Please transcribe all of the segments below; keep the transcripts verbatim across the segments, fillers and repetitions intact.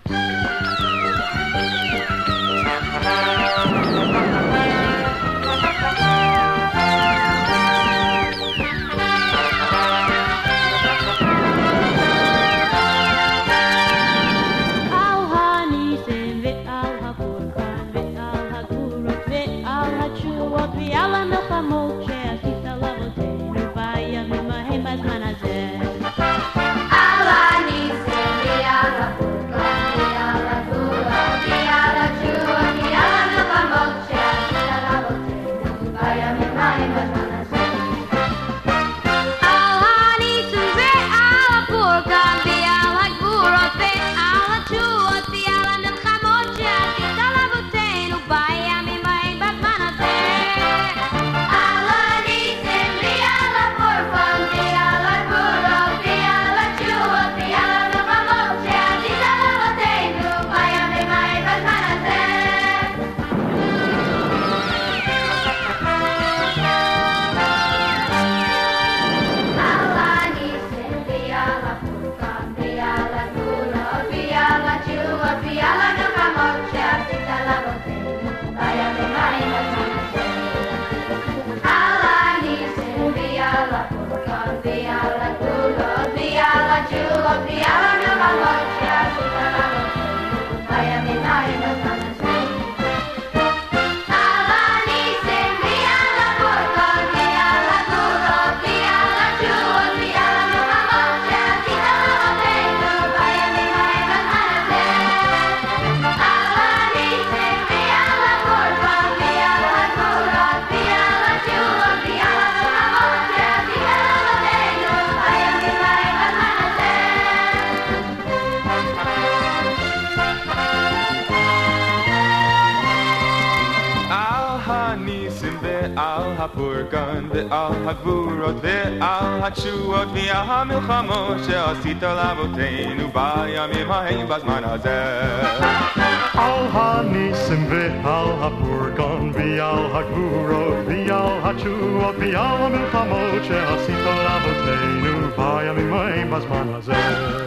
ועל הפורגן ועל הגבורות ועל התשועות ועל המלחמות שעשית לאבותינו בימים ההם בזמן הזה. על הניסים ועל הפורגן ועל הגבורות ועל התשועות ועל המלחמות שעשית לאבותינו בימים ההם בזמן הזה.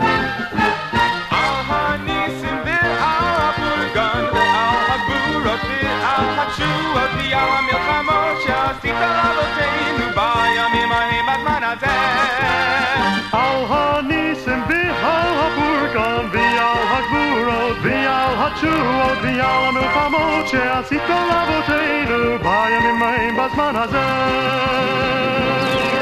על הניסים ועל הפורגן ועל הגבורות ועל התשועות ועל המלחמות שעשית לאבותינו בימים ההם בזמן הזה. על הניסים ועל הפורגן ועל הגבורות ועל התשועות ועל המלחמות שעשית לאבותינו בימים ההם בזמן הזה.